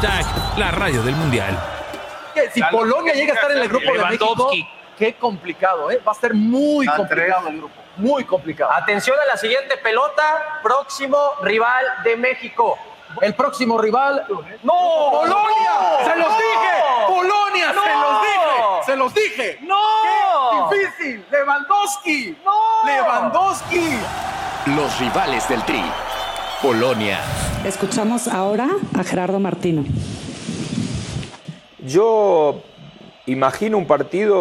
Hashtag la radio del Mundial. Si Polonia llega a estar en el grupo de México, qué complicado, ¿eh? Va a ser muy complicado el grupo. Muy complicado. Atención a la siguiente pelota. Próximo rival de México. El próximo rival. ¡No! ¡Polonia! ¡No! ¡Se los dije! ¡Polonia! ¡No! ¡Se los dije! ¡No! ¡Qué difícil! ¡Lewandowski! ¡No! ¡Lewandowski! Los rivales del Tri. Polonia. Escuchamos ahora a Gerardo Martino. Yo imagino un partido,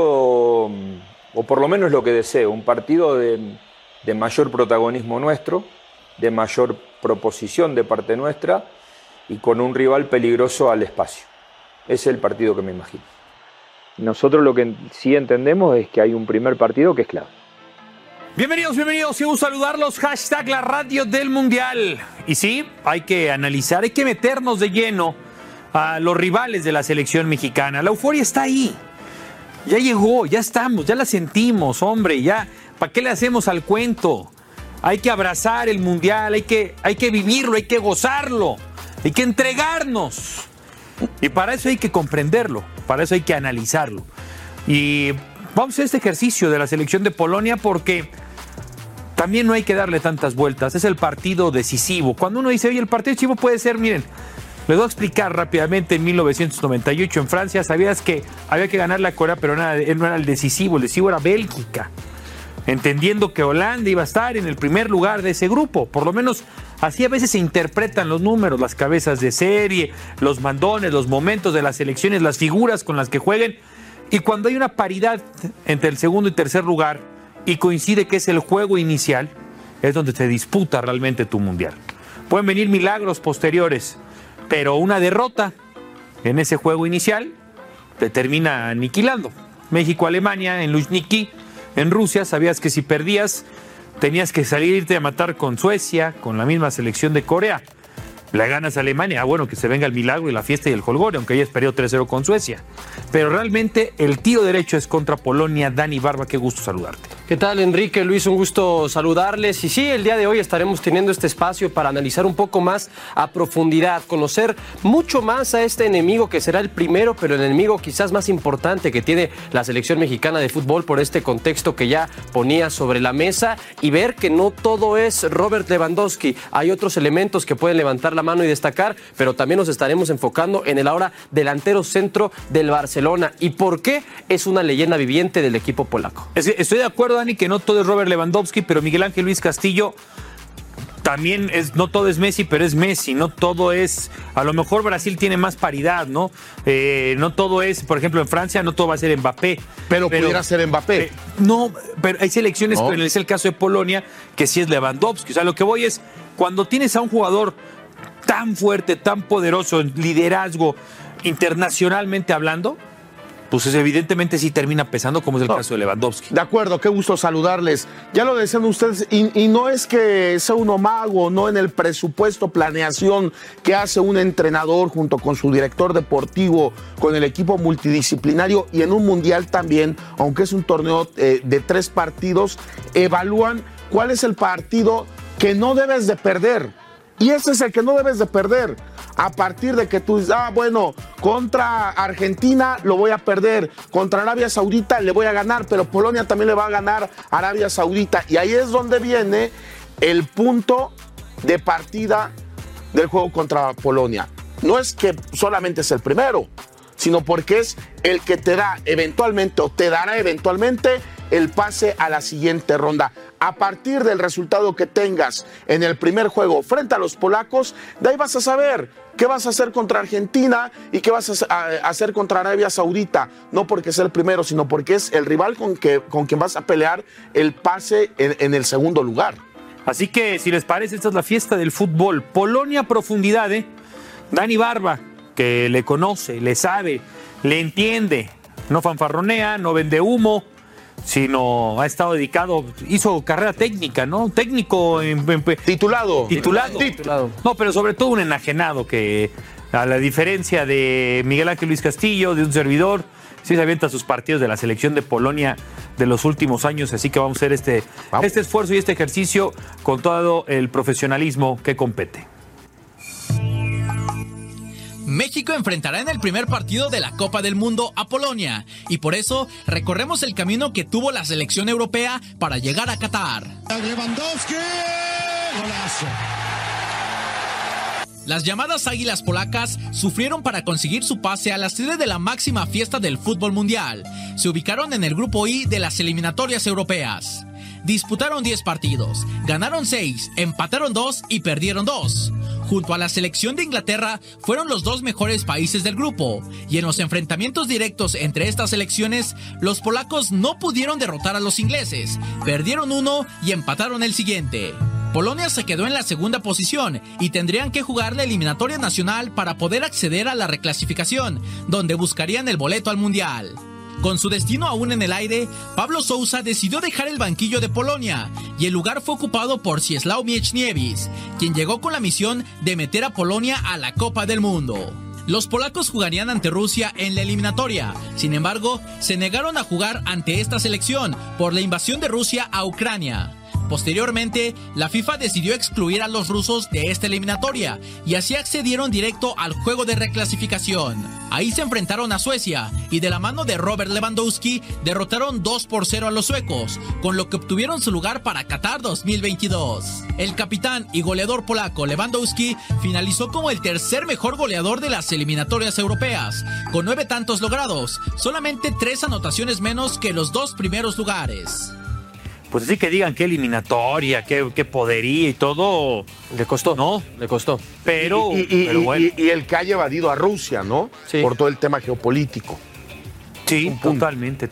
o por lo menos lo que deseo, un partido de mayor protagonismo nuestro, de mayor proposición de parte nuestra y con un rival peligroso al espacio. Ese es el partido que me imagino. Nosotros lo que sí entendemos es que hay un primer partido que es clave. Bienvenidos, y un saludarlos. Hashtag la radio del Mundial. Y sí, hay que analizar, hay que meternos de lleno a los rivales de la selección mexicana. La euforia está ahí. Ya llegó, ya estamos, ya la sentimos, hombre. Ya, ¿para qué le hacemos al cuento? Hay que abrazar el Mundial, hay que vivirlo, hay que gozarlo, hay que entregarnos. Y para eso hay que comprenderlo, para eso hay que analizarlo. Y vamos a hacer este ejercicio de la selección de Polonia porque también no hay que darle tantas vueltas. Es el partido decisivo. Cuando uno dice, oye, el partido decisivo puede ser, miren, les voy a explicar rápidamente. En 1998 en Francia, sabías que había que ganar la Corea, pero no era el decisivo era Bélgica. Entendiendo que Holanda iba a estar en el primer lugar de ese grupo. Por lo menos así a veces se interpretan los números, las cabezas de serie, los mandones, los momentos de las selecciones, las figuras con las que jueguen. Y cuando hay una paridad entre el segundo y tercer lugar y coincide que es el juego inicial, es donde se disputa realmente tu mundial. Pueden venir milagros posteriores, pero una derrota en ese juego inicial te termina aniquilando. México-Alemania en Luzhniki, en Rusia, sabías que si perdías tenías que salirte a matar con Suecia, con la misma selección de Corea. Le ganas a Alemania, bueno, que se venga el milagro y la fiesta y el jolgorio, aunque hayas perdido 3-0 con Suecia. Pero realmente el tiro derecho es contra Polonia. Dani Barba, qué gusto saludarte. ¿Qué tal, Enrique, Luis? Un gusto saludarles. Y sí, el día de hoy estaremos teniendo este espacio para analizar un poco más a profundidad, conocer mucho más a este enemigo que será el primero, pero el enemigo quizás más importante que tiene la selección mexicana de fútbol por este contexto que ya ponía sobre la mesa, y ver que no todo es Robert Lewandowski. Hay otros elementos que pueden levantar la mano y destacar, pero también nos estaremos enfocando en el ahora delantero centro del Barcelona. ¿Y por qué? Es una leyenda viviente del equipo polaco. Estoy de acuerdo, Dani, que no todo es Robert Lewandowski, pero Miguel Ángel Luis Castillo también es, no todo es Messi, pero es Messi, no todo es, a lo mejor Brasil tiene más paridad, ¿no? No todo es, por ejemplo, en Francia no todo va a ser Mbappé. Pero pudiera ser Mbappé. No, pero hay selecciones, no. Pero es el caso de Polonia, que sí es Lewandowski. O sea, lo que voy es, cuando tienes a un jugador tan fuerte, tan poderoso en liderazgo, internacionalmente hablando, pues evidentemente sí termina pesando, como es el caso de Lewandowski. De acuerdo, qué gusto saludarles. Ya lo decían ustedes, y no es que sea uno mago, no en el presupuesto, planeación que hace un entrenador junto con su director deportivo, con el equipo multidisciplinario, y en un mundial también, aunque es un torneo de 3 partidos, evalúan cuál es el partido que no debes de perder. Y ese es el que no debes de perder. A partir de que tú dices, bueno, contra Argentina lo voy a perder, contra Arabia Saudita le voy a ganar, pero Polonia también le va a ganar a Arabia Saudita. Y ahí es donde viene el punto de partida del juego contra Polonia. No es que solamente es el primero, sino porque es el que te da eventualmente, o te dará eventualmente, el pase a la siguiente ronda. A partir del resultado que tengas en el primer juego frente a los polacos, de ahí vas a saber qué vas a hacer contra Argentina y qué vas a hacer contra Arabia Saudita. No porque sea el primero, sino porque es el rival con quien vas a pelear el pase en el segundo lugar. Así que, si les parece, esta es la fiesta del fútbol. Polonia, profundidad, Dani Barba, que le conoce, le sabe, le entiende, no fanfarronea, no vende humo, sino ha estado dedicado, hizo carrera técnica, ¿no? Técnico titulado. No, pero sobre todo un enajenado que, a la diferencia de Miguel Ángel Luis Castillo, de un servidor, sí se avienta sus partidos de la selección de Polonia de los últimos años, así que vamos a hacer este esfuerzo y este ejercicio con todo el profesionalismo que compete. México enfrentará en el primer partido de la Copa del Mundo a Polonia y por eso recorremos el camino que tuvo la selección europea para llegar a Qatar. Lewandowski, golazo. Las llamadas águilas polacas sufrieron para conseguir su pase a la sede de la máxima fiesta del fútbol mundial. Se ubicaron en el grupo I de las eliminatorias europeas. Disputaron 10 partidos, ganaron 6, empataron 2 y perdieron 2. Junto a la selección de Inglaterra, fueron los 2 mejores países del grupo, y en los enfrentamientos directos entre estas selecciones, los polacos no pudieron derrotar a los ingleses, perdieron 1 y empataron el siguiente. Polonia se quedó en la segunda posición y tendrían que jugar la eliminatoria nacional para poder acceder a la reclasificación, donde buscarían el boleto al Mundial. Con su destino aún en el aire, Pablo Sousa decidió dejar el banquillo de Polonia y el lugar fue ocupado por Czesław Mieczniewicz, quien llegó con la misión de meter a Polonia a la Copa del Mundo. Los polacos jugarían ante Rusia en la eliminatoria, sin embargo, se negaron a jugar ante esta selección por la invasión de Rusia a Ucrania. Posteriormente, la FIFA decidió excluir a los rusos de esta eliminatoria y así accedieron directo al juego de reclasificación. Ahí se enfrentaron a Suecia y de la mano de Robert Lewandowski derrotaron 2-0 a los suecos, con lo que obtuvieron su lugar para Qatar 2022. El capitán y goleador polaco Lewandowski finalizó como el tercer mejor goleador de las eliminatorias europeas, con 9 tantos logrados, solamente 3 anotaciones menos que los 2 primeros lugares. Pues así que digan qué eliminatoria, qué podería y todo. Le costó, ¿no? Le costó. Pero bueno. Y el que haya evadido a Rusia, ¿no? Sí. Por todo el tema geopolítico. Sí, totalmente.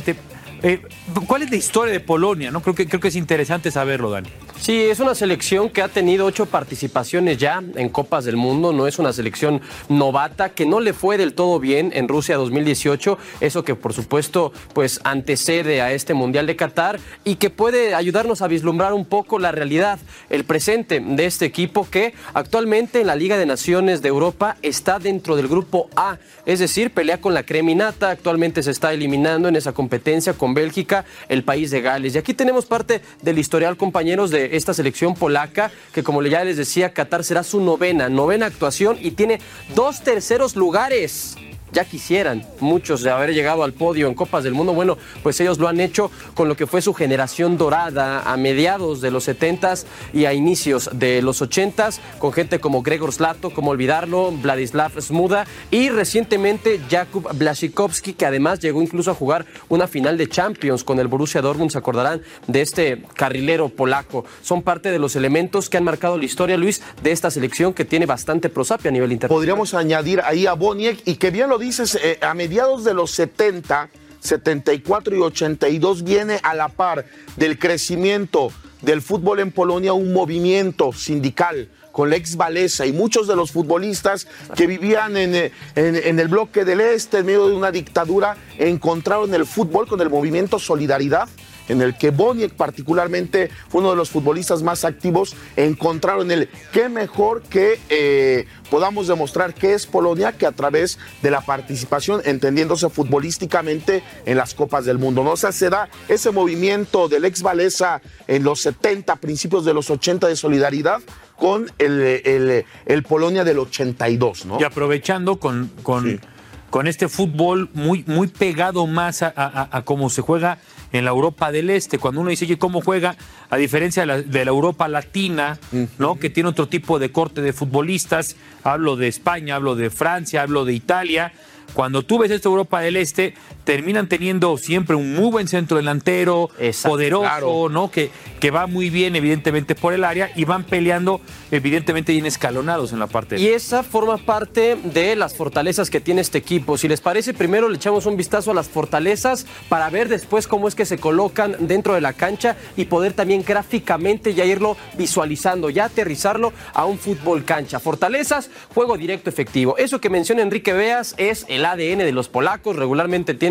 ¿Cuál es la historia de Polonia? ¿No? Creo que es interesante saberlo, Dani. Sí, es una selección que ha tenido 8 participaciones ya en Copas del Mundo. No es una selección novata, que no le fue del todo bien en Rusia 2018. Eso que, por supuesto, pues antecede a este Mundial de Qatar y que puede ayudarnos a vislumbrar un poco la realidad, el presente de este equipo que actualmente en la Liga de Naciones de Europa está dentro del grupo A. Es decir, pelea con la creminata. Actualmente se está eliminando en esa competencia con Bélgica, el país de Gales. Y aquí tenemos parte del historial, compañeros, de esta selección polaca, que como ya les decía, Qatar será su novena actuación y tiene 2 terceros lugares. Ya quisieran muchos de haber llegado al podio en Copas del Mundo. Bueno, pues ellos lo han hecho con lo que fue su generación dorada a mediados de los 70s y a inicios de los 80s, con gente como Gregor Zlato, como olvidarlo, Vladislav Smuda y recientemente Jakub Błaszczykowski, que además llegó incluso a jugar una final de Champions con el Borussia Dortmund. Se acordarán de este carrilero polaco. Son parte de los elementos que han marcado la historia, Luis, de esta selección que tiene bastante prosapia a nivel internacional. Podríamos añadir ahí a Boniek, y que bien lo dices, a mediados de los 70, 74 y 82 viene a la par del crecimiento del fútbol en Polonia un movimiento sindical con Lech Walesa y muchos de los futbolistas que vivían en el bloque del Este, en medio de una dictadura, encontraron el fútbol con el movimiento Solidaridad, en el que Boniek particularmente fue uno de los futbolistas más activos. Encontraron el qué mejor que podamos demostrar qué es Polonia que a través de la participación, entendiéndose futbolísticamente, en las Copas del Mundo, ¿no? O sea, se da ese movimiento del Lech Walesa en los 70, principios de los 80 de solidaridad con el Polonia del 82, ¿no? Y aprovechando con este fútbol muy pegado más a cómo se juega en la Europa del Este. Cuando uno dice, ¿cómo juega? A diferencia de la Europa Latina, ¿no? Que tiene otro tipo de corte de futbolistas. Hablo de España, hablo de Francia, hablo de Italia. Cuando tú ves esta Europa del Este, terminan teniendo siempre un muy buen centro delantero, poderoso, claro, ¿no? Que va muy bien, evidentemente, por el área, y van peleando, evidentemente, bien escalonados en la parte. Y esa forma parte de las fortalezas que tiene este equipo. Si les parece, primero le echamos un vistazo a las fortalezas para ver después cómo es que se colocan dentro de la cancha y poder también gráficamente ya irlo visualizando, ya aterrizarlo a un fútbol cancha. Fortalezas, juego directo efectivo. Eso que menciona Enrique Beas es el ADN de los polacos. Regularmente tienen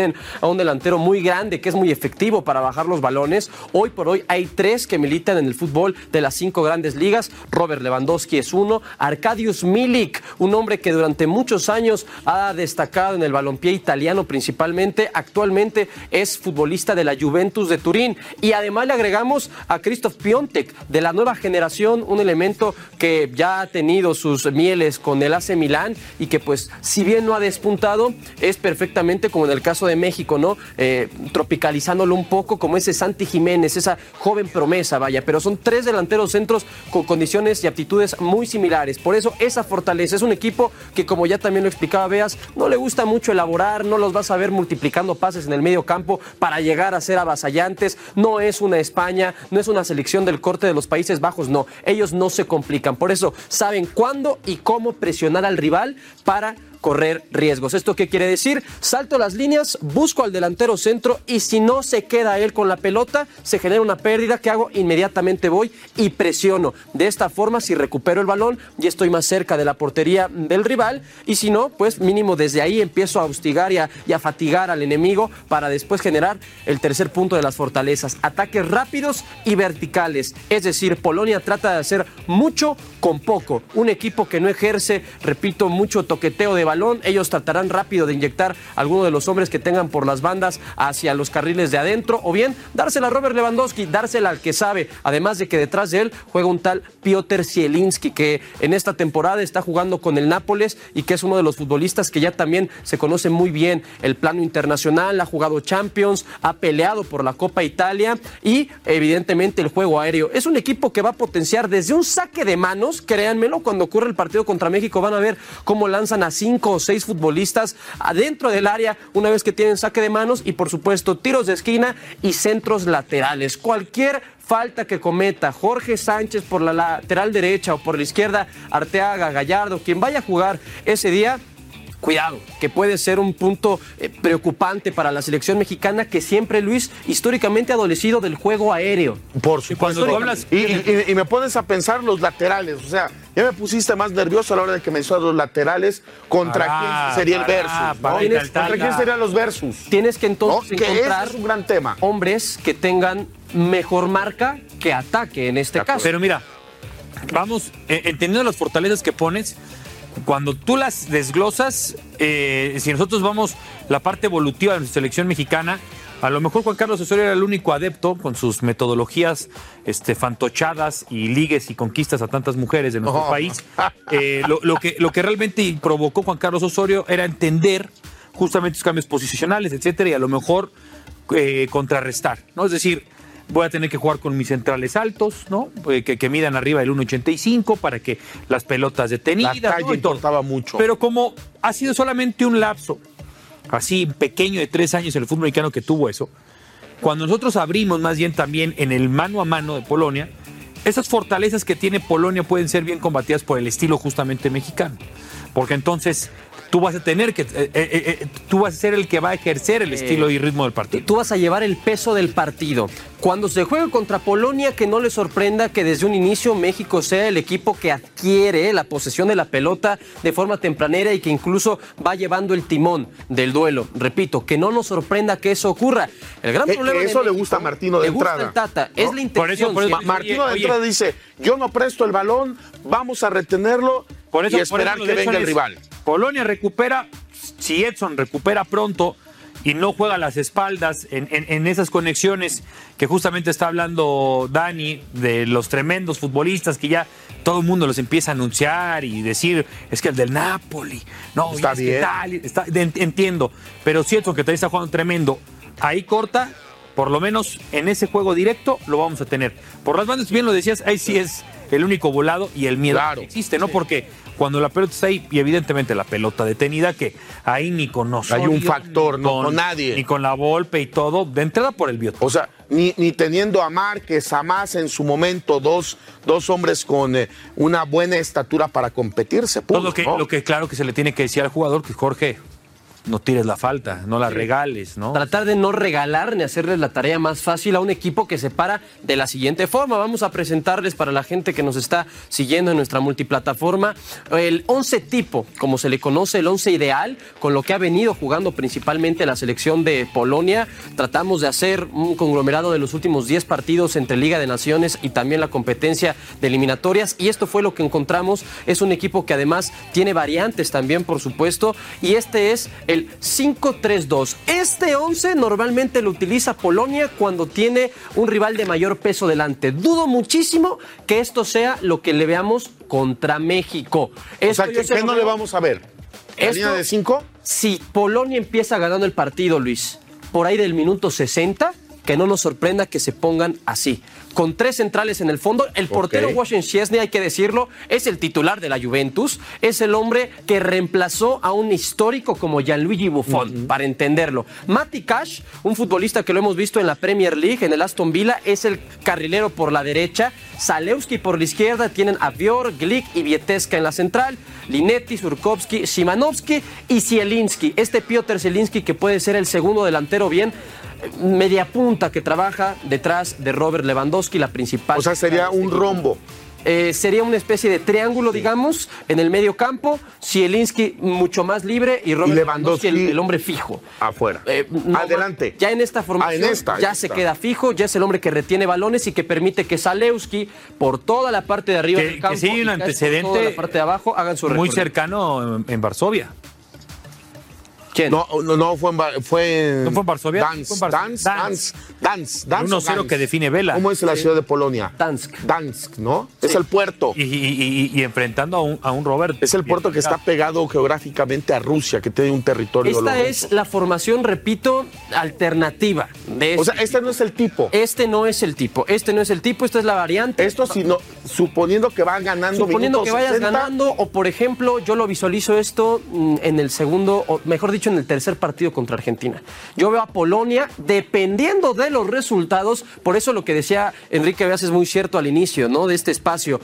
tienen a un delantero muy grande que es muy efectivo para bajar los balones. Hoy por hoy hay 3 que militan en el fútbol de las 5 grandes ligas. Robert Lewandowski es uno. Arkadiusz Milik, un hombre que durante muchos años ha destacado en el balompié italiano principalmente. Actualmente es futbolista de la Juventus de Turín. Y además le agregamos a Krzysztof Piątek, de la nueva generación, un elemento que ya ha tenido sus mieles con el AC Milán y que pues si bien no ha despuntado, es perfectamente como en el caso de México, ¿no? Tropicalizándolo un poco como ese Santi Jiménez, esa joven promesa, vaya, pero son 3 delanteros centros con condiciones y aptitudes muy similares. Por eso esa fortaleza es un equipo que, como ya también lo explicaba Beas, no le gusta mucho elaborar, no los vas a ver multiplicando pases en el medio campo para llegar a ser avasallantes. No es una España, no es una selección del corte de los Países Bajos, no, ellos no se complican. Por eso saben cuándo y cómo presionar al rival para correr riesgos. ¿Esto qué quiere decir? Salto las líneas, busco al delantero centro y si no se queda él con la pelota, se genera una pérdida. ¿Qué hago? Inmediatamente voy y presiono. De esta forma, si recupero el balón, ya estoy más cerca de la portería del rival y si no, pues mínimo desde ahí empiezo a hostigar y a fatigar al enemigo para después generar el tercer punto de las fortalezas. Ataques rápidos y verticales. Es decir, Polonia trata de hacer mucho con poco. Un equipo que no ejerce, repito, mucho toqueteo de balón. Ellos tratarán rápido de inyectar a alguno de los hombres que tengan por las bandas hacia los carriles de adentro, o bien dársela a Robert Lewandowski, dársela al que sabe, además de que detrás de él juega un tal Piotr Zielinski, que en esta temporada está jugando con el Nápoles y que es uno de los futbolistas que ya también se conoce muy bien el plano internacional, ha jugado Champions, ha peleado por la Copa Italia y evidentemente el juego aéreo. Es un equipo que va a potenciar desde un saque de manos, créanmelo, cuando ocurre el partido contra México van a ver cómo lanzan a 5 o 6 futbolistas adentro del área una vez que tienen saque de manos y por supuesto tiros de esquina y centros laterales. Cualquier falta que cometa Jorge Sánchez por la lateral derecha o por la izquierda, Arteaga, Gallardo, quien vaya a jugar ese día, cuidado, que puede ser un punto preocupante para la selección mexicana que siempre, Luis, históricamente ha adolecido del juego aéreo. Por supuesto. Y me pones a pensar los laterales, o sea, ya me pusiste más nervioso a la hora de que mencionas los laterales. ¿Contra quién sería el versus? ¿No? ¿Contra quién serían los versus? Tienes que entonces encontrar es un gran tema. Hombres que tengan mejor marca que ataque en este caso. Pero mira, vamos, entendiendo las fortalezas que pones, cuando tú las desglosas, si nosotros vamos la parte evolutiva de nuestra selección mexicana, a lo mejor Juan Carlos Osorio era el único adepto con sus metodologías fantochadas y ligues y conquistas a tantas mujeres de nuestro país. Lo que realmente provocó Juan Carlos Osorio era entender justamente los cambios posicionales, etcétera, y a lo mejor contrarrestar, ¿no? Es decir, voy a tener que jugar con mis centrales altos, ¿no? Que midan arriba del 1.85 para que las pelotas detenidas. La talla importaba mucho. Pero como ha sido solamente un lapso así pequeño de 3 años en el fútbol mexicano que tuvo eso, cuando nosotros abrimos más bien también en el mano a mano de Polonia, esas fortalezas que tiene Polonia pueden ser bien combatidas por el estilo justamente mexicano. Porque entonces tú vas a tener que, tú vas a ser el que va a ejercer el estilo y ritmo del partido. Tú vas a llevar el peso del partido. Cuando se juegue contra Polonia, que no le sorprenda que desde un inicio México sea el equipo que adquiere la posesión de la pelota de forma tempranera y que incluso va llevando el timón del duelo. Repito, que no nos sorprenda que eso ocurra. El gran problema que eso de le México, gusta a Martino de entrada. Le gusta el Tata, ¿no? Es la intención. Por eso, Martino de entrada dice, yo no presto el balón, vamos a retenerlo y esperar que venga el rival. Polonia recupera, si Edson recupera pronto y no juega a las espaldas en esas conexiones que justamente está hablando Dani, de los tremendos futbolistas que ya todo el mundo los empieza a anunciar y decir, es que el del Napoli, no, está bien. Entiendo, pero si Edson que también está jugando tremendo, ahí corta, por lo menos en ese juego directo lo vamos a tener. Por las bandas, bien lo decías, ahí sí es el único volado y el miedo que existe, ¿no? Sí. Porque cuando la pelota está ahí, y evidentemente la pelota detenida, que ahí ni con nosotros. Hay un factor, no con nadie. Ni con la Volpe y todo, de entrada por el biotipo. O sea, ni teniendo a Márquez, a Mas en su momento, dos hombres con una buena estatura para competirse. Todo lo que claro que se le tiene que decir al jugador, que Jorge, no tires la falta, no la regales, ¿no? Tratar de no regalar ni hacerles la tarea más fácil a un equipo que se para de la siguiente forma. Vamos a presentarles para la gente que nos está siguiendo en nuestra multiplataforma el 11 tipo, como se le conoce, el 11 ideal, con lo que ha venido jugando principalmente la selección de Polonia. Tratamos de hacer un conglomerado de los últimos 10 partidos entre Liga de Naciones y también la competencia de eliminatorias, y esto fue lo que encontramos. Es un equipo que además tiene variantes también, por supuesto, y este es el 5-3-2. Este 11 normalmente lo utiliza Polonia cuando tiene un rival de mayor peso delante. Dudo muchísimo que esto sea lo que le veamos contra México. O sea, ¿qué no le vamos a ver? ¿La línea de 5? Si Polonia empieza ganando el partido, Luis, por ahí del minuto 60, que no nos sorprenda que se pongan así. Con 3 centrales en el fondo, el portero Wojciech Szczesny, hay que decirlo, es el titular de la Juventus, es el hombre que reemplazó a un histórico como Gianluigi Buffon, para entenderlo. Mati Cash, un futbolista que lo hemos visto en la Premier League, en el Aston Villa, es el carrilero por la derecha, Zalewski por la izquierda, tienen a Vior, Glick y Vieteska en la central, Linetti, Surkowski, Szymanowski y Zielinski. Este Piotr Zielinski, que puede ser el segundo delantero bien, media punta, que trabaja detrás de Robert Lewandowski, la principal. O sea, sería un rombo. Sería una especie de triángulo, digamos, en el medio campo. Zielinski mucho más libre y Robert Lewandowski el hombre fijo. Afuera. Adelante. Ya en esta formación se queda fijo, ya es el hombre que retiene balones y que permite que Zalewski, por toda la parte de arriba del campo, que sí hay un antecedente por toda la parte de abajo, hagan su muy recorrido. cercano en Varsovia. ¿Quién? No fue en Varsovia. Dansk. 1-0 que define Vela. ¿Cómo es la ciudad de Polonia? Dansk, ¿no? Sí. Es el puerto. Y enfrentando a un Robert. Es el puerto que está pegado geográficamente a Rusia, que tiene un territorio. Esta es la formación, repito, alternativa. O sea, este no es el tipo. Este no es el tipo, esta es la variante. Esto suponiendo que va ganando. Suponiendo que vayas 60. Ganando, o por ejemplo, yo lo visualizo esto en el segundo, o mejor dicho, en el tercer partido contra Argentina. Yo veo a Polonia, dependiendo de los resultados, por eso lo que decía Enrique Beas es muy cierto al inicio, ¿no?, de este espacio.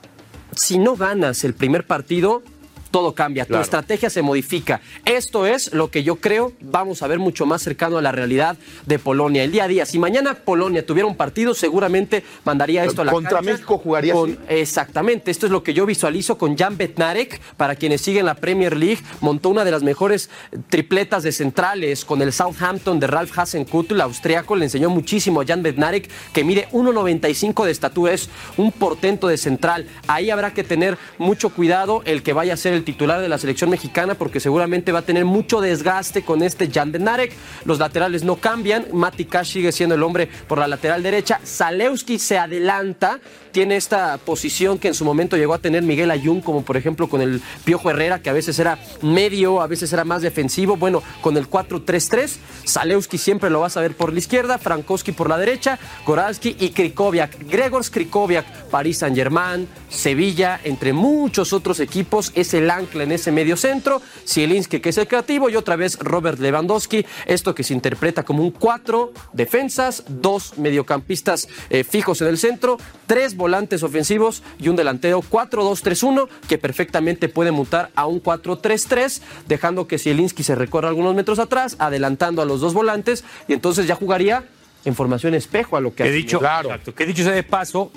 Si no ganas el primer partido, todo cambia, tu estrategia se modifica. Esto es lo que yo creo vamos a ver mucho más cercano a la realidad de Polonia, el día a día. Si mañana Polonia tuviera un partido, seguramente mandaría esto a la contra cancha. México jugaría así. Exactamente, esto es lo que yo visualizo con Jan Bednarek. Para quienes siguen la Premier League, montó una de las mejores tripletas de centrales con el Southampton de Ralf Hasenhüttl, el austriaco. Le enseñó muchísimo a Jan Bednarek, que mide 1.95 de estatura, es un portento de central. Ahí habrá que tener mucho cuidado el que vaya a ser el titular de la selección mexicana, porque seguramente va a tener mucho desgaste con este Jan Bednarek. Los laterales no cambian, Mati Cash sigue siendo el hombre por la lateral derecha, Zalewski se adelanta, tiene esta posición que en su momento llegó a tener Miguel Ayun, como por ejemplo con el Piojo Herrera, que a veces era medio, a veces era más defensivo. Bueno, con el 4-3-3, Zalewski siempre lo vas a ver por la izquierda, Frankowski por la derecha, Goralski y Krychowiak, Gregor Krychowiak, Paris Saint-Germain, Sevilla, entre muchos otros equipos, es el ancla en ese medio centro, Zielinski, que es el creativo, y otra vez Robert Lewandowski, esto que se interpreta como un 4 defensas, 2 mediocampistas fijos en el centro, 3 volantes ofensivos y un delantero, 4-2-3-1, que perfectamente puede mutar a un 4-3-3, dejando que Zielinski se recorra algunos metros atrás, adelantando a los 2 volantes, y entonces ya jugaría en formación espejo a lo que he dicho. Claro. Exacto, que he dicho sea de paso,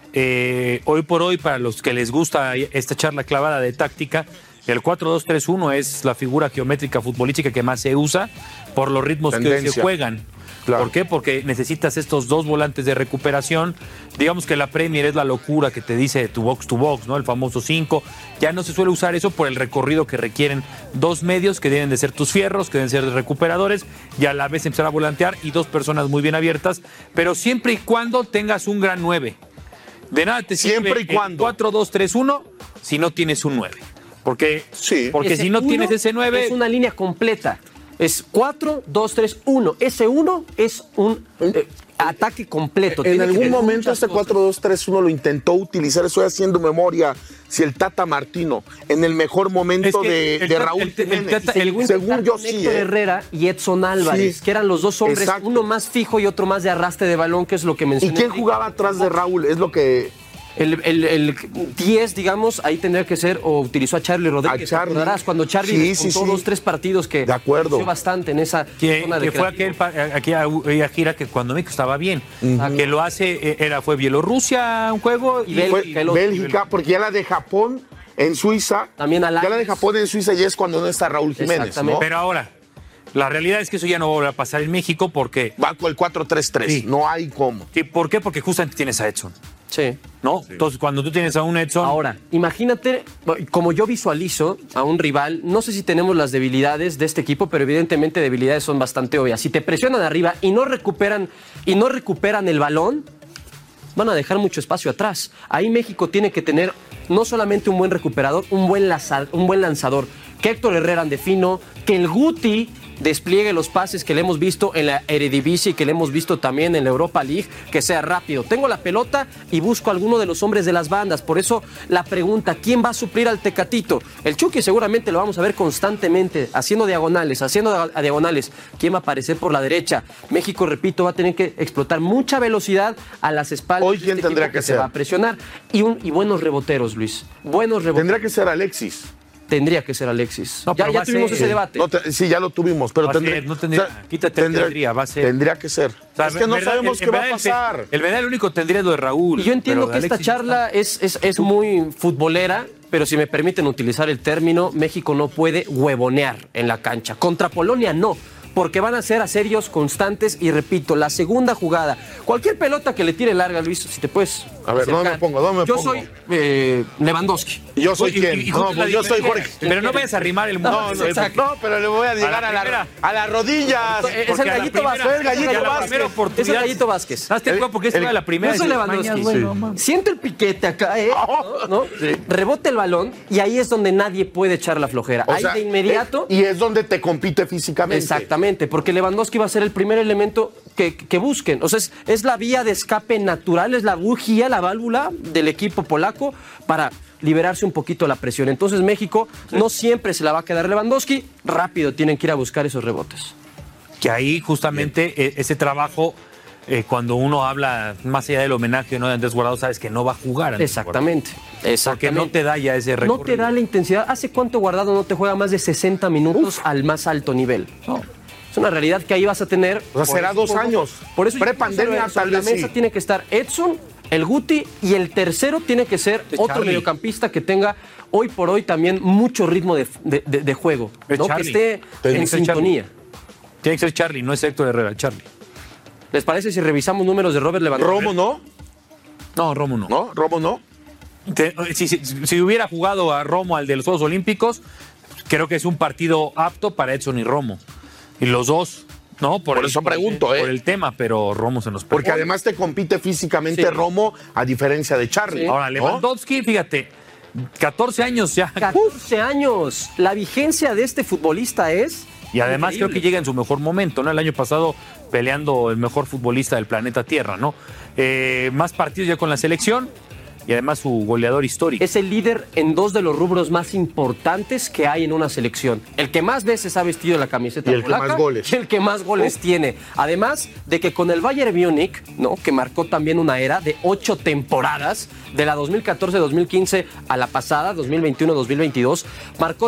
hoy por hoy, para los que les gusta esta charla clavada de táctica, el 4-2-3-1 es la figura geométrica futbolística que más se usa por los ritmos que hoy se juegan. Claro. ¿Por qué? Porque necesitas estos 2 volantes de recuperación. Digamos que la Premier es la locura que te dice tu box to box, ¿no? El famoso 5. Ya no se suele usar eso por el recorrido que requieren 2 medios que deben de ser tus fierros, que deben ser recuperadores, y a la vez empezar a volantear, y 2 personas muy bien abiertas, pero siempre y cuando tengas un gran 9. De nada te sirve siempre y cuando 4-2-3-1 si no tienes un 9. Porque si no tienes ese 9... Es una línea completa. Es 4-2-3-1. Ese 1 es un ataque completo. En algún momento este 4-2-3-1 lo intentó utilizar, estoy haciendo memoria, si el Tata Martino, en el mejor momento de Raúl Jiménez. Según yo sí. Héctor Herrera y Edson Álvarez, que eran los 2 hombres, uno más fijo y otro más de arrastre de balón, que es lo que mencioné. ¿Y quién jugaba atrás de Raúl? Es lo que... El 10, digamos, ahí tendría que ser, o utilizó a Charlie Rodríguez. A Charlie. Cuando Charlie disputó 2-3 partidos que de acuerdo. bastante en esa zona de que fue aquella gira que cuando México estaba bien. Que lo hace, fue Bielorrusia un juego y Bélgica, porque ya la de Japón en Suiza. También ya la de Japón en Suiza ya es cuando no está Raúl Jiménez, ¿no? Pero ahora, la realidad es que eso ya no va a volver a pasar en México porque... Va con el 4-3-3, sí. No hay cómo. Sí, ¿por qué? Porque justamente tienes a Edson. Sí. ¿No? Sí. Entonces, cuando tú tienes a un Edson... Ahora, imagínate, como yo visualizo a un rival, no sé si tenemos las debilidades de este equipo, pero evidentemente debilidades son bastante obvias. Si te presionan arriba y no recuperan el balón, van a dejar mucho espacio atrás. Ahí México tiene que tener no solamente un buen recuperador, un buen lanzador. Que Héctor Herrera ande fino, que el Guti despliegue los pases que le hemos visto en la Eredivisie y que le hemos visto también en la Europa League, que sea rápido. Tengo la pelota y busco a alguno de los hombres de las bandas. Por eso la pregunta, ¿quién va a suplir al Tecatito? El Chucky seguramente lo vamos a ver constantemente, haciendo diagonales. ¿Quién va a aparecer por la derecha? México, repito, va a tener que explotar mucha velocidad a las espaldas. Hoy, ¿quién tendría que ser? Se va a presionar. Y buenos reboteros, Luis. Buenos reboteros. Tendría que ser Alexis. Tendría que ser Alexis. No, ya tuvimos ese debate. Sí, ya lo tuvimos, pero tendría va a ser. Tendría que ser. O sea, es que no sabemos qué va a pasar. El verdad, el único tendría lo de Raúl. Y yo entiendo que esta charla es muy futbolera, pero si me permiten utilizar el término, México no puede huevonear en la cancha. Contra Polonia no, porque van a ser asedios constantes y repito, la segunda jugada, cualquier pelota que le tire larga, Luis, si te puedes a ver, ¿dónde me pongo? Yo soy Lewandowski. ¿Yo soy quién? Yo soy Jorge. Pero no vayas a arrimar el mundo. No, pero le voy a llegar a las rodillas. Es el Gallito Vázquez. Es el Gallito Vázquez. Hazte cuenta porque es la primera. Yo soy Lewandowski. Siento el piquete acá, ¿no? Rebote el balón y ahí es donde nadie puede echar la flojera. Ahí de inmediato. Y es donde te compite físicamente. Exactamente, porque Lewandowski va a ser el primer elemento que busquen. O sea, es la vía de escape natural, es la bujía, la válvula del equipo polaco para liberarse un poquito la presión. Entonces México no siempre se la va a quedar Lewandowski, rápido tienen que ir a buscar esos rebotes. Que ahí justamente ese trabajo, cuando uno habla más allá del homenaje, ¿no?, de Andrés Guardado, sabes que no va a jugar. Exactamente. Porque no te da ya ese recorrido. No te da la intensidad. ¿Hace cuánto Guardado no te juega más de 60 minutos al más alto nivel? No. Es una realidad que ahí vas a tener. O sea, será 2 años. Por eso prepandemia, tal vez. La mesa tiene que estar Edson, el Guti, y el tercero tiene que ser otro mediocampista que tenga hoy por hoy también mucho ritmo de juego, ¿no? Que esté en sintonía. Tiene que ser Charlie, no es Héctor Herrera, Charlie. ¿Les parece si revisamos números de Robert Lewandowski? ¿Romo no? No, Romo no. ¿No? ¿Romo no? Si hubiera jugado a Romo al de los Juegos Olímpicos, creo que es un partido apto para Edson y Romo. Y los dos, ¿no? Por eso pregunto, Por el tema, pero Romo se nos pegó. Porque además te compite físicamente Romo, a diferencia de Charlie. Sí. Ahora, Lewandowski, fíjate, 14 años ya. 14 años. La vigencia de este futbolista es... Y además creo que llega en su mejor momento, ¿no? El año pasado peleando el mejor futbolista del planeta Tierra, ¿no? Más partidos ya con la selección. Y además su goleador histórico. Es el líder en 2 de los rubros más importantes que hay en una selección. El que más veces ha vestido la camiseta y el polaca, que más goles. Y el que más goles tiene. Además de que con el Bayern Múnich, ¿no?, que marcó también una era de 8 temporadas, de la 2014-2015 a la pasada, 2021-2022, marcó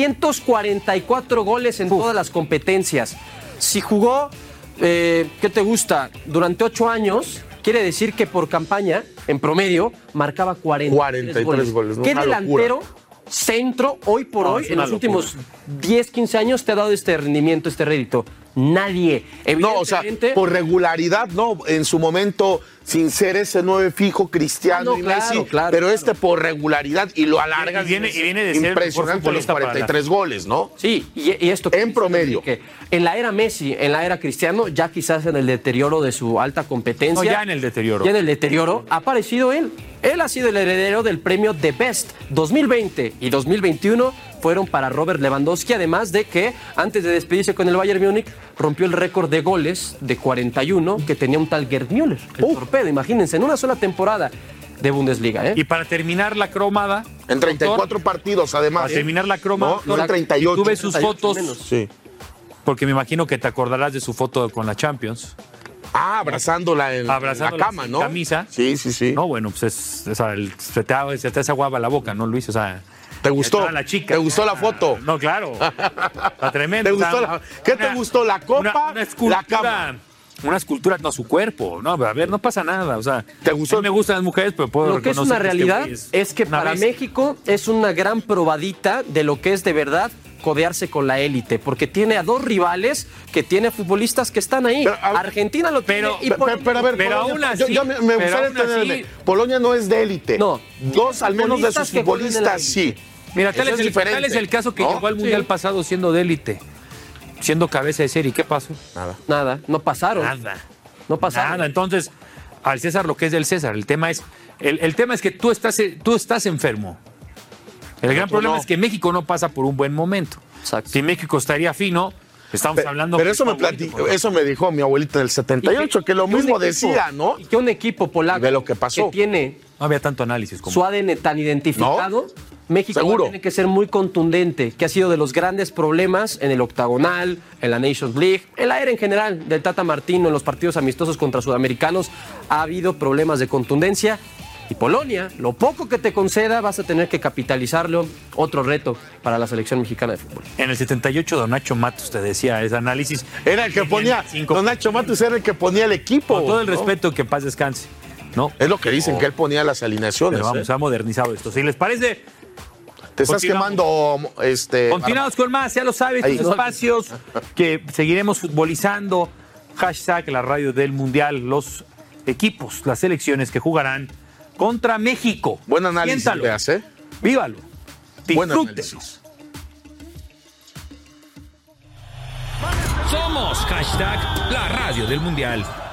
344 goles en todas las competencias. Si jugó, ¿qué te gusta? Durante 8 años... Quiere decir que por campaña, en promedio, marcaba 43 goles. ¿Qué delantero, centro, hoy por hoy, en los últimos 10, 15 años, te ha dado este rendimiento, este rédito? Nadie. No, o sea, por regularidad, no. En su momento, sin ser ese 9 fijo, Cristiano y Messi, pero por regularidad y lo alarga. Y viene de ser impresionante los 43 goles, ¿no? Sí, y esto... En promedio. Que en la era Messi, en la era Cristiano, ya quizás en el deterioro de su alta competencia. No, ya en el deterioro. Ya en el deterioro ha aparecido él. Él ha sido el heredero del premio The Best. 2020 y 2021 fueron para Robert Lewandowski, además de que antes de despedirse con el Bayern Múnich rompió el récord de goles de 41 que tenía un tal Gerd Müller, el torpedo, imagínense, en una sola temporada de Bundesliga. Y para terminar la cromada... En 34 partidos, además. Para terminar la cromada... No, en 38. Tuve sus fotos... Sí. Porque me imagino que te acordarás de su foto con la Champions. Abrazándola en la cama, ¿no? Camisa. Sí. No, bueno, pues se te hace agua la boca, ¿no, Luis? O sea, ¿te gustó? La chica. ¿Te gustó la foto? No, claro. Está tremendo. ¿Qué te gustó? ¿La copa? ¿La cama? Una escultura, no, su cuerpo. No, a ver, no pasa nada. O sea, ¿te gustó? A mí me gustan las mujeres, pero puedo Lo que es una realidad es que para México es una gran probadita de lo que es de verdad codearse con la élite, porque tiene a dos rivales que tiene futbolistas que están ahí. Argentina lo tiene. Pero a ver, pero aún así, yo me gustaría entenderme. Polonia no es de élite. No. Dos al menos de sus futbolistas sí. Mira, tal es el caso que llegó al Mundial pasado siendo de élite, siendo cabeza de serie. ¿Qué pasó? Nada. No pasaron. Nada. Entonces, al César lo que es del César. El tema es que tú estás enfermo. El gran problema es que México no pasa por un buen momento. Exacto. Si México estaría fino, estamos hablando... Pero eso me dijo mi abuelita del 78, que lo mismo decía, ¿no? Y que un equipo polaco de lo que pasó, que tiene no había tanto análisis como su ADN tan identificado, ¿no? México tiene que ser muy contundente, que ha sido de los grandes problemas en el octagonal, en la Nations League, en la era en general del Tata Martino, en los partidos amistosos contra sudamericanos, ha habido problemas de contundencia. Y Polonia, lo poco que te conceda, vas a tener que capitalizarlo. Otro reto para la selección mexicana de fútbol. En el 78, Don Nacho Matos te decía ese análisis. Era el que ponía, Don Nacho Matos era el que ponía el equipo. Con todo el respeto, que en paz descanse. ¿No? Es lo que dicen, que él ponía las alineaciones. Pero vamos, ha modernizado esto. Si les parece... Te estás quemando. Continuamos con más, ya lo sabes, estos espacios que seguiremos futbolizando. Hashtag la radio del Mundial, los equipos, las selecciones que jugarán contra México. Buen análisis. Siéntalo. Vívalo. Disfrútelo. Somos hashtag la radio del Mundial.